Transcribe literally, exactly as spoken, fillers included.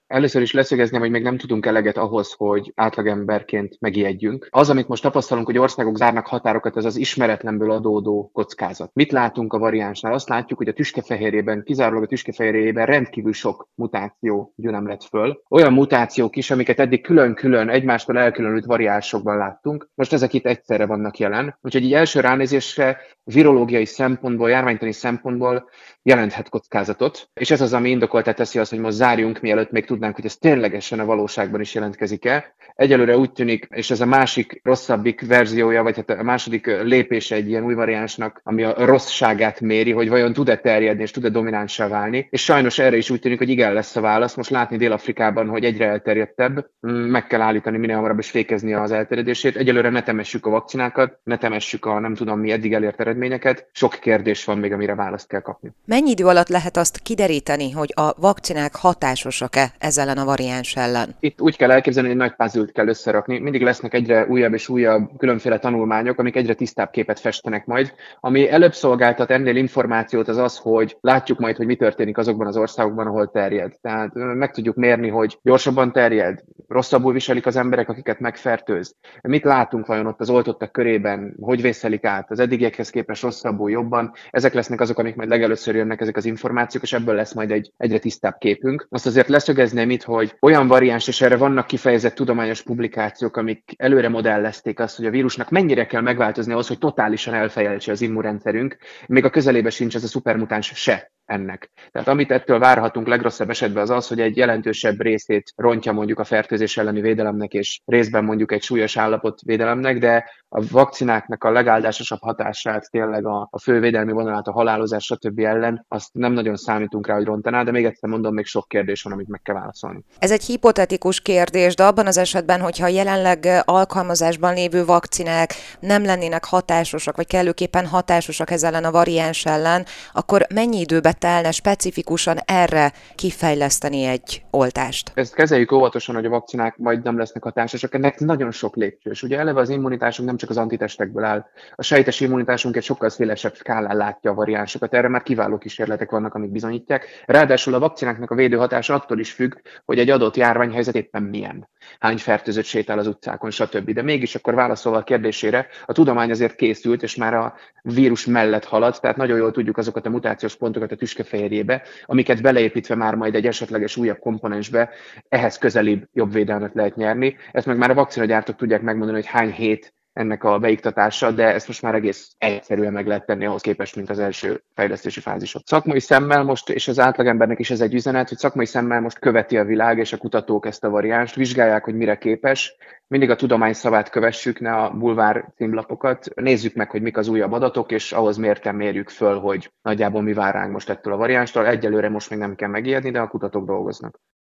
Először is leszögezném, hogy még nem tudunk eleget ahhoz, hogy átlagemberként megijedjünk. Az, amit most tapasztalunk, hogy országok zárnak határokat, ez az ismeretlenből adódó kockázat. Mit látunk a variánsnál? Azt látjuk, hogy a tüskefehérjében, kizárólag a tüskefehérjében rendkívül sok mutáció gyülemlett föl. Olyan mutációk is, amiket eddig külön-külön, egymástól elkülönült variánsokban láttunk. Most ezek itt egyszerre vannak jelen. Úgyhogy így első ránézésre virológiai szempontból, járványtani szempontból jelenthet kockázatot, és ez az, ami indokoltá teszi azt, hogy most zárjunk, mielőtt még tudnánk, hogy ez ténylegesen a valóságban is jelentkezik-e. Egyelőre úgy tűnik, és ez a másik rosszabbik verziója, vagy hát a második lépése egy ilyen új variánsnak, ami a rosszságát méri, hogy vajon tud-e terjedni, és tud-e dominánssá válni. És sajnos erre is úgy tűnik, hogy igen lesz a válasz. Most látni Dél-Afrikában, hogy egyre elterjedtebb, meg kell állítani minél hamarabb és fékezni az elterjedését. Egyelőre ne temessük a vakcinákat, ne temessük a nem tudom mi eddig elért eredményeket. Sok kérdés van még, amire választ kell kapni. Mennyi idő alatt lehet azt kideríteni, hogy a vakcinák hatásosak-e ez ellen a variáns ellen? Itt úgy kell elképzelni, hogy egy nagy puzzle-t kell összerakni. Mindig lesznek egyre újabb és újabb különféle tanulmányok, amik egyre tisztább képet festenek majd. Ami előbb szolgáltat ennél információt, az az, hogy látjuk majd, hogy mi történik azokban az országokban, ahol terjed. Tehát meg tudjuk mérni, hogy gyorsabban terjed, rosszabbul viselik az emberek, akiket megfertőz. Mit látunk vajon ott az oltottak körében, hogy vészelik át, az eddigiekhez képest rosszabbul, jobban. Ezek lesznek azok, amik majd legelőször jönnek, ezek az információk, és ebből lesz majd egy egyre tisztább képünk. Azt azért leszögezném itt, hogy olyan variáns, és erre vannak kifejezett tudományos publikációk, amik előre modellezték azt, hogy a vírusnak mennyire kell megváltozni ahhoz, hogy totálisan elfejeltse az immunrendszerünk, még a közelébe sincs ez a szupermutáns se ennek. Tehát amit ettől várhatunk legrosszabb esetben az az, hogy egy jelentősebb részét rontja mondjuk a fertőzés elleni védelemnek, és részben mondjuk egy súlyos állapot védelemnek, de a vakcináknak a legáldásosabb hatását, tényleg a, a fő védelmi vonalát, a halálozás, stb. Ellen, azt nem nagyon számítunk rá, hogy rontaná, de még egyszer mondom, még sok kérdés van, amit meg kell válaszolni. Ez egy hipotetikus kérdés, de abban az esetben, hogyha jelenleg alkalmazásban lévő vakcinák nem lennének hatásosak, vagy kellőképpen hatásosak ez ellen a variáns ellen, akkor mennyi időbe telne specifikusan erre kifejleszteni egy oltást? Ezt kezeljük óvatosan, hogy a vakcinák majd nem lesznek hatásosak. Ennek nagyon sok lépcsős. Ugye eleve az immunitásunk nem csak az antitestekből áll. A sejtes immunitásunk egy sokkal szélesebb skálán látja a variánsokat. Erre már kiváló kísérletek vannak, amik bizonyítják. Ráadásul a vakcináknak a védőhatása attól is függ, hogy egy adott járványhelyzet éppen milyen. Hány fertőzött sétál az utcákon, stb. De mégis akkor válaszolva a kérdésére, a tudomány azért készült, és már a vírus mellett halad, tehát nagyon jól tudjuk azokat a mutációs pontokat a tüskefehérjébe, amiket beleépítve már majd egy esetleges újabb komponensbe ehhez közelibb jobb védelmet lehet nyerni. Ezt meg már a vakcinagyártók tudják megmondani, hogy hány hét ennek a beiktatása, de ezt most már egész egyszerűen meg lehet tenni ahhoz képest, mint az első fejlesztési fázisok. Szakmai szemmel most, és az átlagembernek is ez egy üzenet, hogy szakmai szemmel most követi a világ és a kutatók ezt a variánst, vizsgálják, hogy mire képes. Mindig a tudomány szavát kövessük, ne a bulvár címlapokat. Nézzük meg, hogy mik az újabb adatok, és ahhoz mérten mérjük föl, hogy nagyjából mi vár ránk most ettől a variánstól. Egyelőre most még nem kell megijedni, de a kutatók dolgoznak.